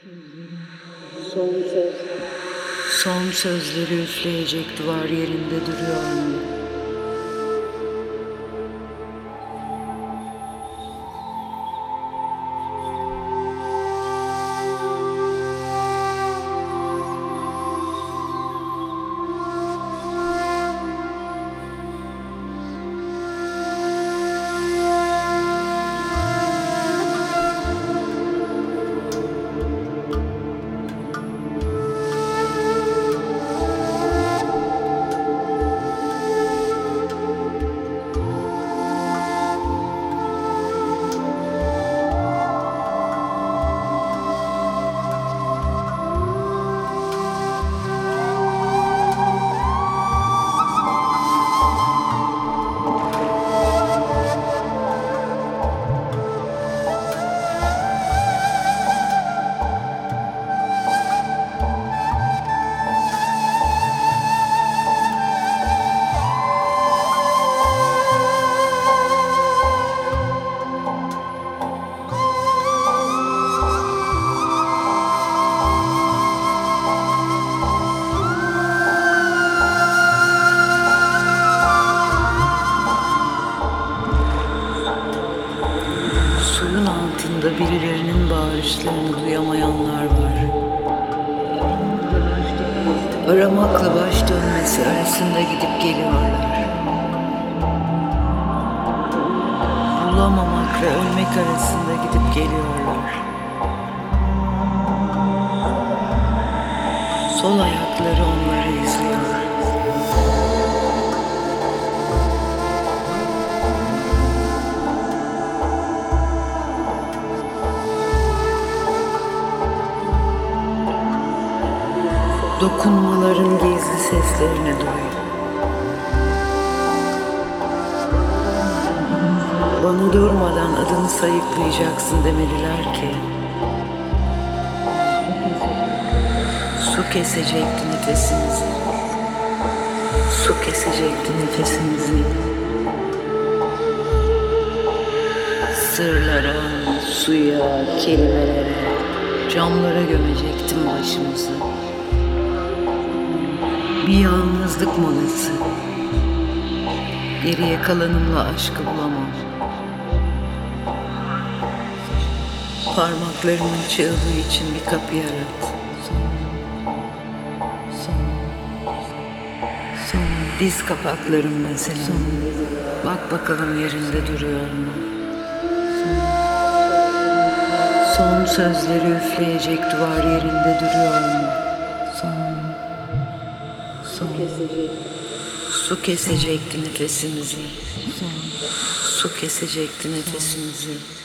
Son sözleri üfleyecek duvar yerinde duruyor mu? Suyun altında birilerinin bağırışlarını duyamayanlar var. Aramakla baş dönmesi arasında gidip geliyorlar. Bulamamakla ölmek arasında gidip geliyorlar. Sol ayakları onları izliyor. Dokunmaların gizli seslerine duy. Bana durmadan adını sayıklayacaksın demediler ki. Su kesecekti nefesimizi. Su kesecekti nefesimizi. Sırlara, suya, kelimelere, camlara gömecektim başımızı. Bir yalnızlık molası. Geriye kalanımla aşkı bulamam. Parmaklarımın çığlığı için bir kapı yarat. Diz kapaklarım mesela. Bak bakalım yerinde duruyor mu? Son sözleri üfleyecek duvar yerinde duruyor mu? Su kesecekti nefesimizi. Su kesecekti nefesimizi.